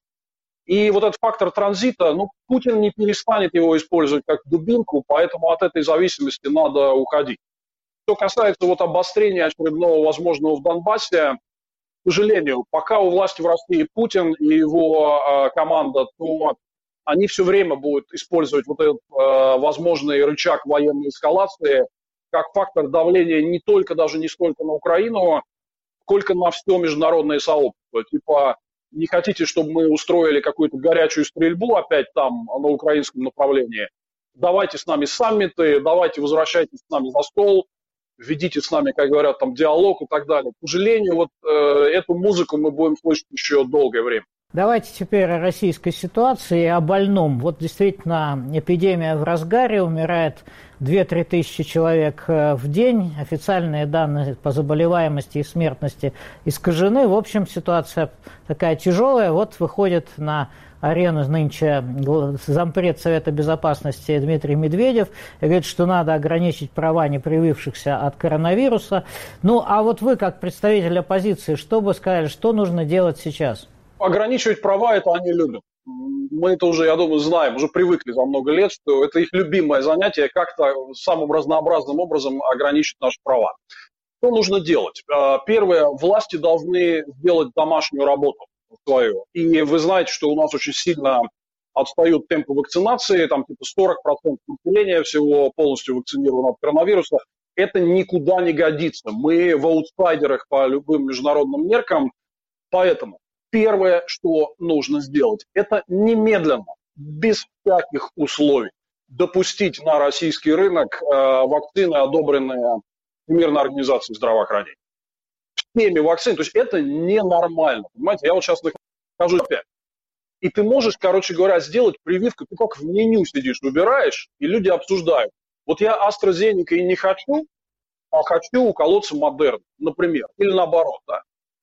И вот этот фактор транзита, Путин не перестанет его использовать как дубинку, поэтому от этой зависимости надо уходить. Что касается вот обострения очередного возможного в Донбассе, к сожалению, пока у власти в России Путин и его команда, то они все время будут использовать вот этот возможный рычаг военной эскалации как фактор давления не только, даже не столько на Украину, сколько на все международное сообщество. Типа, не хотите, чтобы мы устроили какую-то горячую стрельбу опять там на украинском направлении? Давайте с нами саммиты, давайте возвращайтесь с нами за стол, ведите с нами, как говорят, там диалог и так далее. К сожалению, вот эту музыку мы будем слышать еще долгое время. Давайте теперь о российской ситуации, о больном. Вот действительно эпидемия в разгаре, умирает 2-3 тысячи человек в день. Официальные данные по заболеваемости и смертности искажены. В общем, ситуация такая тяжелая. Вот выходит на арену нынче зампред Совета Безопасности Дмитрий Медведев и говорит, что надо ограничить права непривившихся от коронавируса. Ну, а вот вы, как представитель оппозиции, что бы сказали, что нужно делать сейчас? Ограничивать права, это они любят. Мы это уже, я думаю, знаем, уже привыкли за много лет, что это их любимое занятие, как-то самым разнообразным образом ограничить наши права. Что нужно делать? Первое, власти должны сделать домашнюю работу свою. И вы знаете, что у нас очень сильно отстают темпы вакцинации, там типа 40% населения всего полностью вакцинировано от коронавируса. Это никуда не годится. Мы в аутсайдерах по любым международным меркам, поэтому первое, что нужно сделать, это немедленно, без всяких условий, допустить на российский рынок вакцины, одобренные Всемирной организацией здравоохранения. Всеми вакцинами, то есть это ненормально, понимаете, я вот сейчас нахожусь опять. И ты можешь, короче говоря, сделать прививку, ты как в меню сидишь, выбираешь, и люди обсуждают. Вот я AstraZeneca и не хочу, а хочу уколоться Модерна, например, или наоборот, да.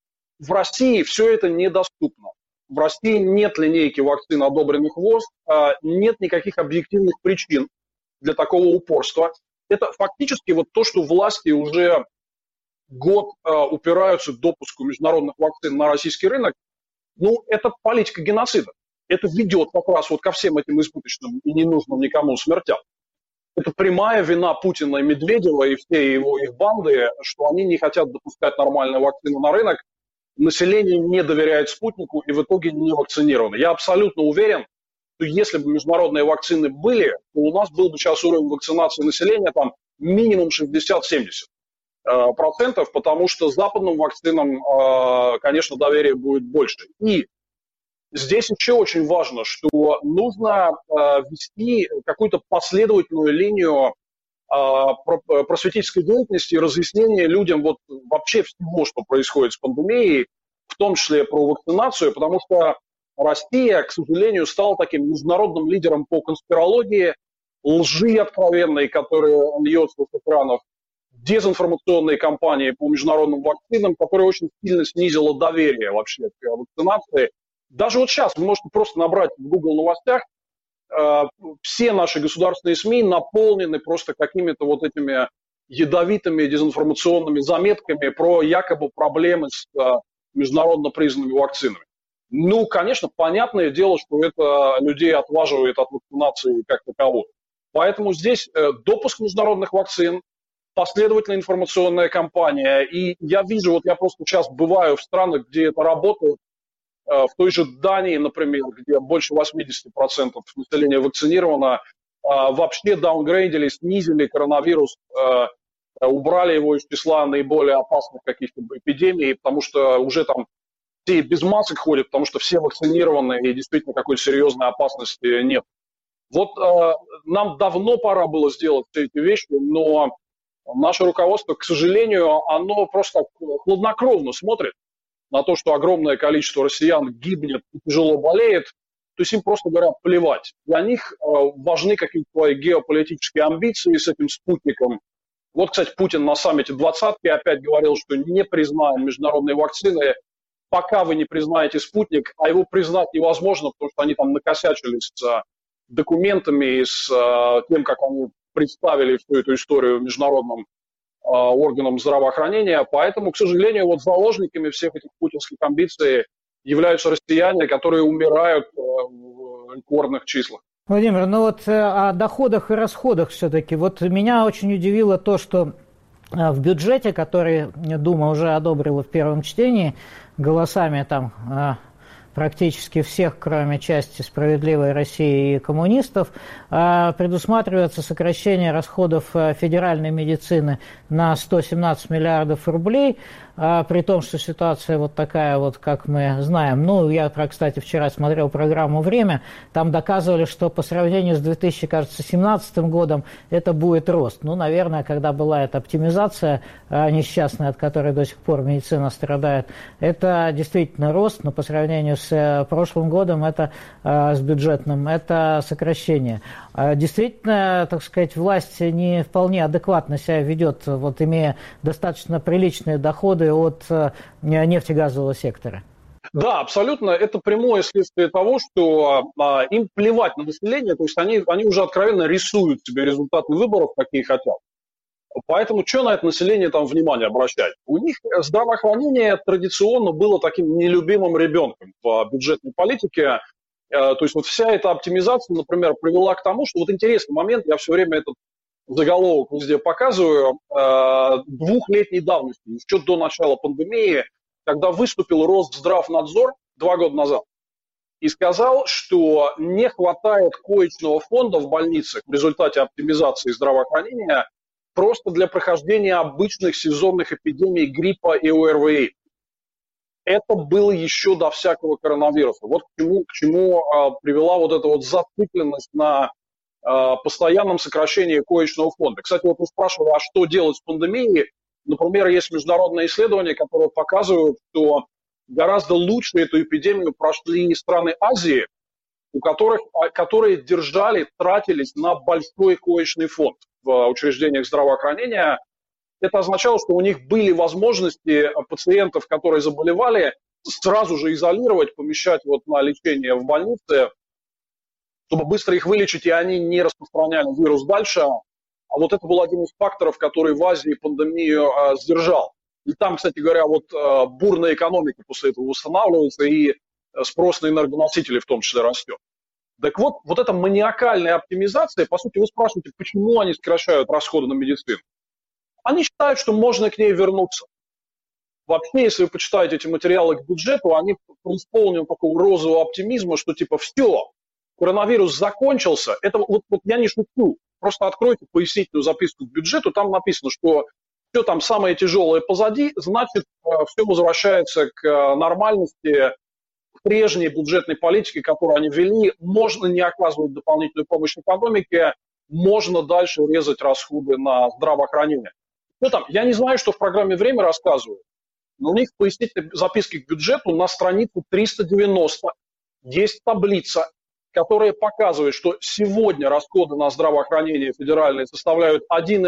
В России все это недоступно. В России нет линейки вакцин, одобренных ВОЗ, нет никаких объективных причин для такого упорства. Это фактически вот то, что власти уже год упираются к допуску международных вакцин на российский рынок. Ну, это политика геноцида. Это ведет как раз вот ко всем этим избыточным и ненужным никому смертям. Это прямая вина Путина и Медведева и всей их банды, что они не хотят допускать нормальные вакцины на рынок. Население не доверяет спутнику и в итоге не вакцинировано. Я абсолютно уверен, что если бы международные вакцины были, то у нас был бы сейчас уровень вакцинации населения там минимум 60-70%, потому что западным вакцинам, конечно, доверие будет больше. И здесь еще очень важно, что нужно вести какую-то последовательную линию просветительской деятельности и разъяснения людям вот вообще всего, что происходит с пандемией, в том числе про вакцинацию, потому что Россия, к сожалению, стала таким международным лидером по конспирологии, лжи откровенной, которая льется с экранов, дезинформационной кампании по международным вакцинам, которая очень сильно снизила доверие вообще к вакцинации. Даже вот сейчас вы можете просто набрать в Google новостях, все наши государственные СМИ наполнены просто какими-то вот этими ядовитыми дезинформационными заметками про якобы проблемы с международно признанными вакцинами. Ну, конечно, понятное дело, что это людей отваживает от вакцинации как таковой. Поэтому здесь допуск международных вакцин, последовательная информационная кампания. И я вижу, вот я просто сейчас бываю в странах, где это работает, в той же Дании, например, где больше 80% населения вакцинировано, вообще даунгрейдили, снизили коронавирус, убрали его из числа наиболее опасных каких-то эпидемий, потому что уже там все без масок ходят, потому что все вакцинированы и действительно какой-то серьезной опасности нет. Вот нам давно пора было сделать все эти вещи, но наше руководство, к сожалению, оно просто хладнокровно смотрит на то, что огромное количество россиян гибнет и тяжело болеет. То есть им просто говорят плевать. Для них важны какие-то свои геополитические амбиции с этим спутником. Вот, кстати, Путин на саммите двадцатки опять говорил, что не признаем международные вакцины, пока вы не признаете спутник, а его признать невозможно, потому что они там накосячили с документами, с тем, как они представили всю эту историю международным органам здравоохранения. Поэтому, к сожалению, вот заложниками всех этих путинских амбиций являются россияне, которые умирают в рекордных числах. Владимир, ну вот о доходах и расходах все-таки. Вот меня очень удивило то, что в бюджете, который Дума уже одобрила в первом чтении, голосами там практически всех, кроме части «Справедливой России» и коммунистов, предусматривается сокращение расходов федеральной медицины на 117 миллиардов рублей, при том, что ситуация вот такая вот, как мы знаем. Ну, я, кстати, вчера смотрел программу «Время», там доказывали, что по сравнению с 2017 годом это будет рост. Ну, наверное, когда была эта оптимизация несчастная, от которой до сих пор медицина страдает, это действительно рост, но по сравнению с прошлым годом, это с бюджетным, это сокращение. Действительно, так сказать, власть не вполне адекватно себя ведет, вот имея достаточно приличные доходы от нефтегазового сектора. Да, абсолютно. Это прямое следствие того, что им плевать на население, то есть они уже откровенно рисуют себе результаты выборов, какие хотят. Поэтому что на это население там внимание обращать? У них здравоохранение традиционно было таким нелюбимым ребенком в бюджетной политике. То есть вот вся эта оптимизация, например, привела к тому, что вот интересный момент, я все время этот заголовок везде показываю, двухлетней давности, еще до начала пандемии, когда выступил Росздравнадзор 2 года назад и сказал, что не хватает коечного фонда в больницах в результате оптимизации здравоохранения просто для прохождения обычных сезонных эпидемий гриппа и ОРВИ. Это было еще до всякого коронавируса. Вот к чему привела вот эта вот зацикленность на постоянном сокращении коечного фонда. Кстати, вот вы спрашивали, а что делать с пандемией? Например, есть международные исследования, которые показывают, что гораздо лучше эту эпидемию прошли страны Азии, которые тратились на большой коечный фонд в учреждениях здравоохранения. Это означало, что у них были возможности пациентов, которые заболевали, сразу же изолировать, помещать вот на лечение в больнице, чтобы быстро их вылечить, и они не распространяли вирус дальше. А вот это был один из факторов, который в Азии пандемию сдержал. И там, кстати говоря, вот бурная экономика после этого восстанавливается, и спрос на энергоносители в том числе растет. Так вот эта маниакальная оптимизация, по сути, вы спрашиваете, почему они сокращают расходы на медицину? Они считают, что можно к ней вернуться. Вообще, если вы почитаете эти материалы к бюджету, они преисполнены такого розового оптимизма, что типа все, коронавирус закончился. Это вот я не шучу. Просто откройте пояснительную записку к бюджету, там написано, что все там самое тяжелое позади, значит, все возвращается к нормальности, к прежней бюджетной политике, которую они ввели. Можно не оказывать дополнительную помощь экономике, можно дальше резать расходы на здравоохранение. Ну, там, я не знаю, что в программе «Время» рассказывают, но у них в пояснительной записке к бюджету на странице 390 есть таблица, которая показывает, что сегодня расходы на здравоохранение федеральные составляют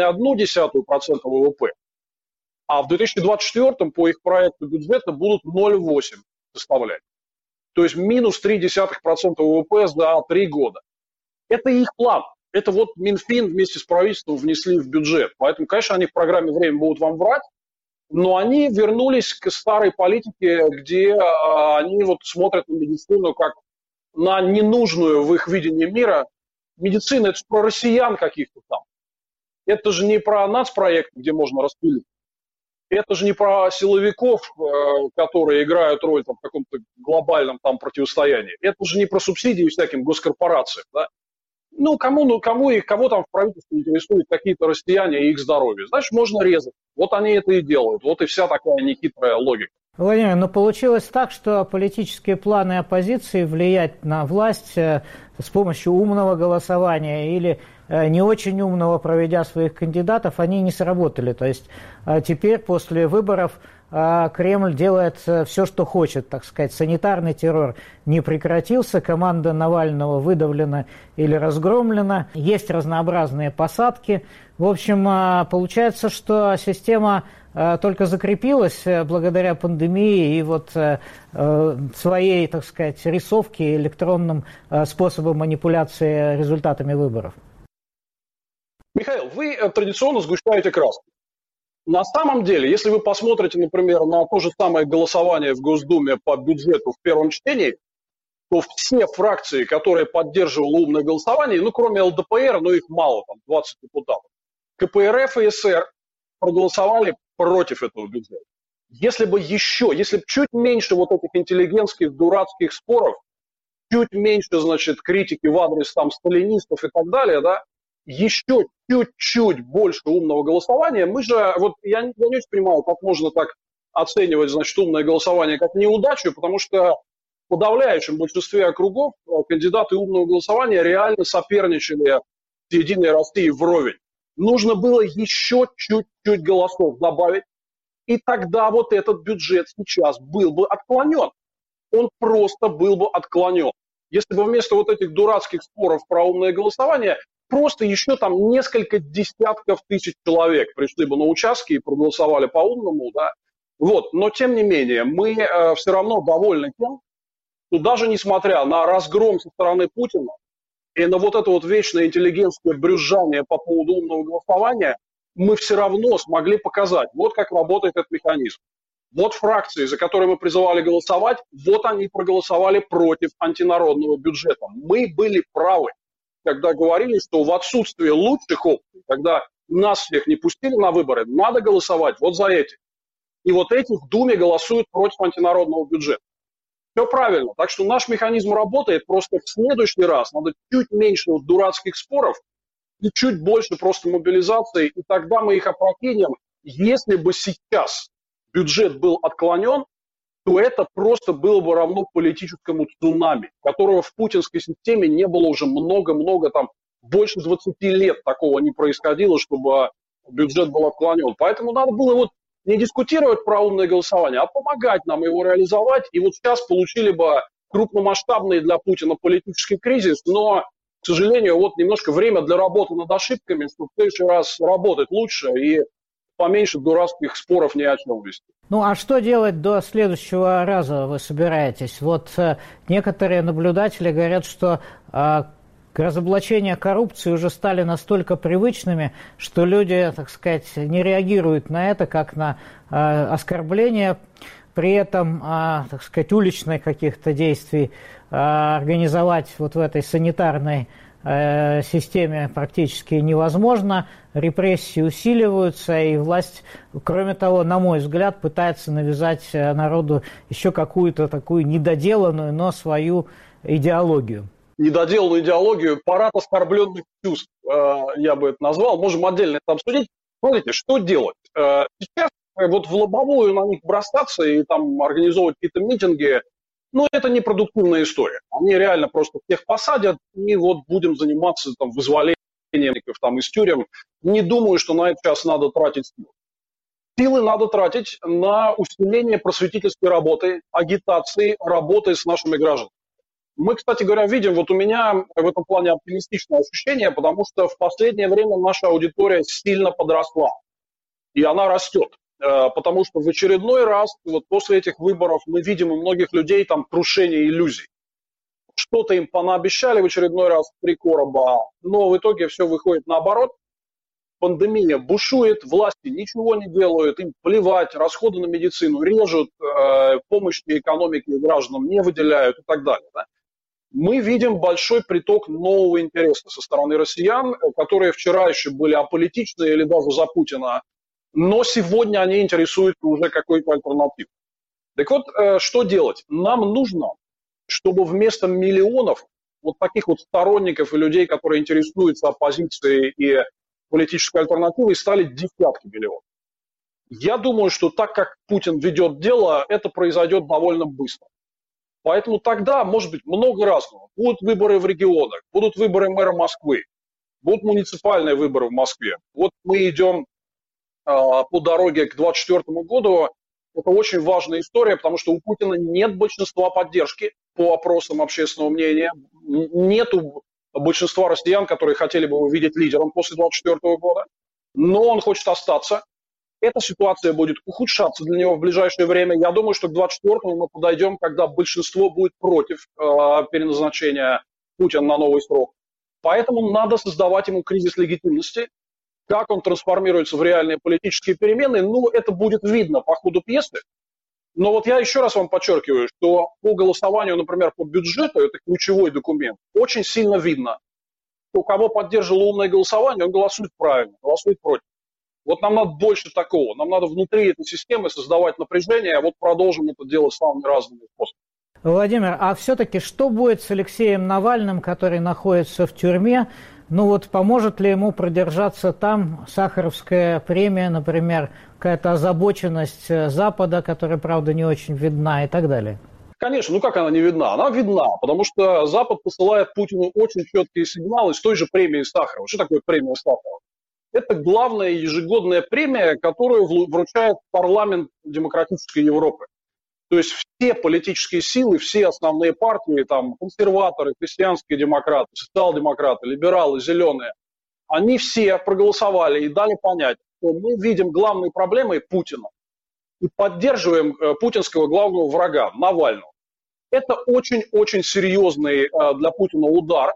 1,1% ВВП, а в 2024 по их проекту бюджета будут 0,8% составлять. То есть минус 0,3% ВВП за 3 года. Это их план. Это вот Минфин вместе с правительством внесли в бюджет. Поэтому, конечно, они в программе «Время» будут вам врать, но они вернулись к старой политике, где они вот смотрят на медицину как на ненужную в их видении мира. Медицина – это же про россиян каких-то там. Это же не про нацпроект, где можно распилить. Это же не про силовиков, которые играют роль там, в каком-то глобальном там, противостоянии. Это же не про субсидии всяким госкорпорациям. Да? Кого там в правительстве интересуют какие-то россияне и их здоровье? Значит, можно резать. Вот они это и делают. Вот и вся такая нехитрая логика. Владимир, но получилось так, что политические планы оппозиции влиять на власть с помощью умного голосования или не очень умного, проведя своих кандидатов, они не сработали. То есть теперь после выборов Кремль делает все, что хочет, так сказать. Санитарный террор не прекратился, команда Навального выдавлена или разгромлена, есть разнообразные посадки. В общем, получается, что система только закрепилась благодаря пандемии и вот своей, так сказать, рисовке, электронным способом манипуляции результатами выборов. Михаил, вы традиционно сгущаете краску. На самом деле, если вы посмотрите, например, на то же самое голосование в Госдуме по бюджету в первом чтении, то все фракции, которые поддерживали умное голосование, ну, кроме ЛДПР, но их мало, там, 20 депутатов, КПРФ и СР проголосовали против этого бюджета. Если бы чуть меньше вот этих интеллигентских, дурацких споров, чуть меньше, значит, критики в адрес там сталинистов и так далее, да, еще чуть-чуть больше умного голосования, мы же, вот я не очень понимаю, как можно так оценивать, значит, умное голосование как неудачу, потому что в подавляющем большинстве округов кандидаты умного голосования реально соперничали с Единой Россией вровень. Нужно было еще чуть-чуть голосов добавить, и тогда вот этот бюджет сейчас был бы отклонен. Он просто был бы отклонен. Если бы вместо вот этих дурацких споров про умное голосование просто еще там несколько десятков тысяч человек пришли бы на участки и проголосовали по-умному, да. Вот. Но тем не менее, мы все равно довольны тем, что даже несмотря на разгром со стороны Путина и на вот это вот вечное интеллигентское брюзжание по поводу умного голосования, мы все равно смогли показать, вот как работает этот механизм. Вот фракции, за которые мы призывали голосовать, вот они проголосовали против антинародного бюджета. Мы были правы, когда говорили, что в отсутствие лучших опций, когда нас всех не пустили на выборы, надо голосовать вот за этих. И вот эти в Думе голосуют против антинародного бюджета. Все правильно. Так что наш механизм работает, просто в следующий раз надо чуть меньше вот дурацких споров и чуть больше просто мобилизации, и тогда мы их опрокинем. Если бы сейчас бюджет был отклонен, то это просто было бы равно политическому цунами, которого в путинской системе не было уже много-много, там, больше 20 лет такого не происходило, чтобы бюджет был отклонен. Поэтому надо было вот не дискутировать про умное голосование, а помогать нам его реализовать. И вот сейчас получили бы крупномасштабный для Путина политический кризис, но, к сожалению, вот немножко время для работы над ошибками, чтобы в следующий раз работать лучше и поменьше дурацких споров ни о чем вести. Ну, а что делать до следующего раза вы собираетесь? Вот некоторые наблюдатели говорят, что разоблачения коррупции уже стали настолько привычными, что люди, так сказать, не реагируют на это как на оскорбление. При этом, так сказать, уличных каких-то действий организовать вот в этой санитарной системе практически невозможно, репрессии усиливаются, и власть, кроме того, на мой взгляд, пытается навязать народу еще какую-то такую недоделанную, но свою идеологию. Недоделанную идеологию, парад оскорбленных чувств, я бы это назвал, можем отдельно это обсудить. Смотрите, что делать? Сейчас вот в лобовую на них бросаться и там организовывать какие-то митинги, ну, это непродуктивная история. Они реально просто всех посадят, и вот будем заниматься там вызволением там, из тюрем. Не думаю, что на это сейчас надо тратить силы. Силы надо тратить на усиление просветительской работы, агитации, работы с нашими гражданами. Мы, кстати говоря, видим, вот у меня в этом плане оптимистичное ощущение, потому что в последнее время наша аудитория сильно подросла, и она растет. Потому что в очередной раз, вот после этих выборов, мы видим у многих людей там крушение иллюзий. Что-то им понаобещали в очередной раз 3 короба, но в итоге все выходит наоборот. Пандемия бушует, власти ничего не делают, им плевать, расходы на медицину режут, помощь экономике и гражданам не выделяют и так далее. Да? Мы видим большой приток нового интереса со стороны россиян, которые вчера еще были аполитичны или даже за Путина, но сегодня они интересуются уже какой-то альтернативой. Так вот, что делать? Нам нужно, чтобы вместо миллионов вот таких вот сторонников и людей, которые интересуются оппозицией и политической альтернативой, стали десятки миллионов. Я думаю, что так как Путин ведет дело, это произойдет довольно быстро. Поэтому тогда, может быть, много разного. Будут выборы в регионах, будут выборы мэра Москвы, будут муниципальные выборы в Москве. Вот мы идем по дороге к 2024 году. Это очень важная история, потому что у Путина нет большинства поддержки по опросам общественного мнения. Нету большинства россиян, которые хотели бы его видеть лидером после 2024 года. Но он хочет остаться. Эта ситуация будет ухудшаться для него в ближайшее время. Я думаю, что к 2024 мы подойдем, когда большинство будет против переназначения Путина на новый срок. Поэтому надо создавать ему кризис легитимности. Как он трансформируется в реальные политические перемены, это будет видно по ходу пьесы. Но вот я еще раз вам подчеркиваю, что по голосованию, например, по бюджету, это ключевой документ, очень сильно видно, что у кого поддерживало умное голосование, он голосует правильно, голосует против. Вот нам надо больше такого. Нам надо внутри этой системы создавать напряжение, а вот продолжим это делать самыми разными способами. Владимир, а все-таки что будет с Алексеем Навальным, который находится в тюрьме? Поможет ли ему продержаться там Сахаровская премия, например, какая-то озабоченность Запада, которая, правда, не очень видна и так далее? Конечно, как она не видна? Она видна, потому что Запад посылает Путину очень четкие сигналы с той же премией Сахарова. Что такое премия Сахарова? Это главная ежегодная премия, которую вручает парламент демократической Европы. То есть все политические силы, все основные партии, консерваторы, христианские демократы, социал-демократы, либералы, зеленые, они все проголосовали и дали понять, что мы видим главной проблемой Путина и поддерживаем путинского главного врага, Навального. Это очень-очень серьезный для Путина удар,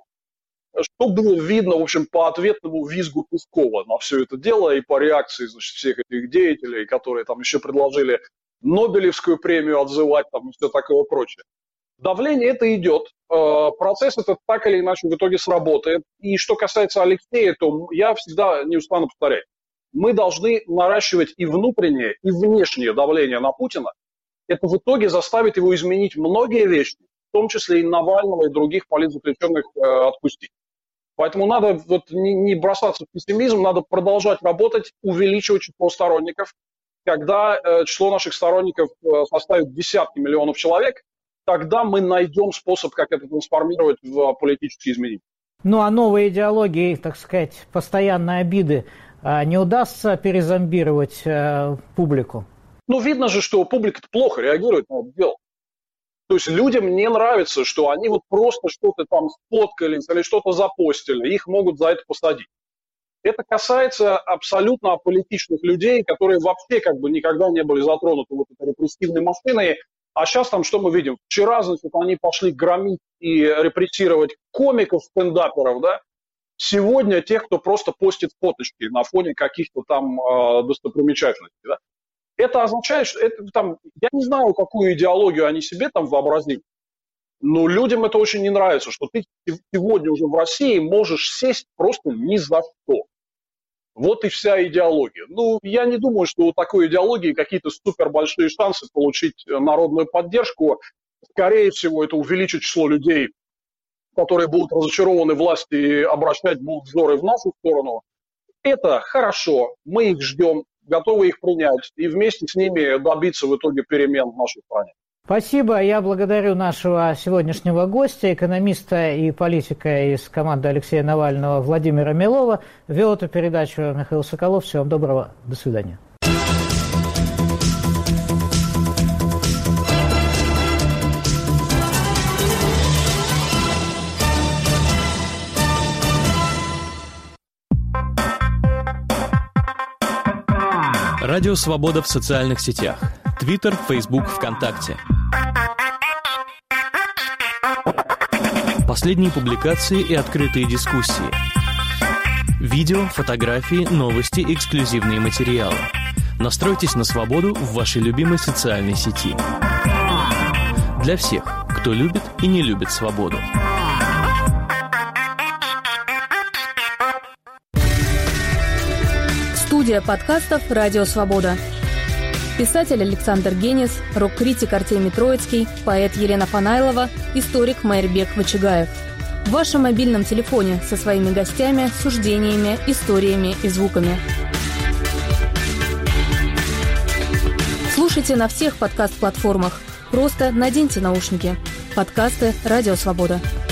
что было видно, в общем, по ответному визгу Пескова на все это дело и по реакции, всех этих деятелей, которые еще предложили Нобелевскую премию отзывать, и все такое прочее. Давление это идет, процесс этот так или иначе в итоге сработает. И что касается Алексея, то я всегда не устану повторять. Мы должны наращивать и внутреннее, и внешнее давление на Путина. Это в итоге заставит его изменить многие вещи, в том числе и Навального, и других политзаключенных отпустить. Поэтому надо не бросаться в пессимизм, надо продолжать работать, увеличивать число сторонников. Когда число наших сторонников составит десятки миллионов человек, тогда мы найдем способ, как это трансформировать в политические изменения. А новые идеологии, так сказать, постоянные обиды, не удастся перезомбировать публику? Видно же, что публика плохо реагирует на это дело. То есть людям не нравится, что они просто что-то сфоткались или что-то запостили, их могут за это посадить. Это касается абсолютно аполитичных людей, которые вообще никогда не были затронуты этой репрессивной машиной. А сейчас что мы видим? Вчера, они пошли громить и репрессировать комиков, стендаперов, да? Сегодня тех, кто просто постит фоточки на фоне каких-то достопримечательностей, да? Это означает, что я не знаю, какую идеологию они себе вообразили, но людям это очень не нравится, что ты сегодня уже в России можешь сесть просто ни за что. Вот и вся идеология. Я не думаю, что у такой идеологии какие-то супербольшие шансы получить народную поддержку. Скорее всего, это увеличит число людей, которые будут разочарованы властью и обращать будут взоры в нашу сторону. Это хорошо, мы их ждем, готовы их принять и вместе с ними добиться в итоге перемен в нашей стране. Спасибо. Я благодарю нашего сегодняшнего гостя, экономиста и политика из команды Алексея Навального Владимира Милова. Вел эту передачу Михаил Соколов. Всего вам доброго. До свидания. Радио «Свобода» в социальных сетях. Твиттер, Фейсбук, ВКонтакте. Последние публикации и открытые дискуссии. Видео, фотографии, новости, эксклюзивные материалы. Настройтесь на свободу в вашей любимой социальной сети. Для всех, кто любит и не любит свободу. Студия подкастов «Радио Свобода». Писатель Александр Генис, рок-критик Артемий Троицкий, поэт Елена Фанайлова, историк Майрбек Вачигаев. В вашем мобильном телефоне со своими гостями, суждениями, историями и звуками. Слушайте на всех подкаст-платформах. Просто наденьте наушники. Подкасты «Радио Свобода».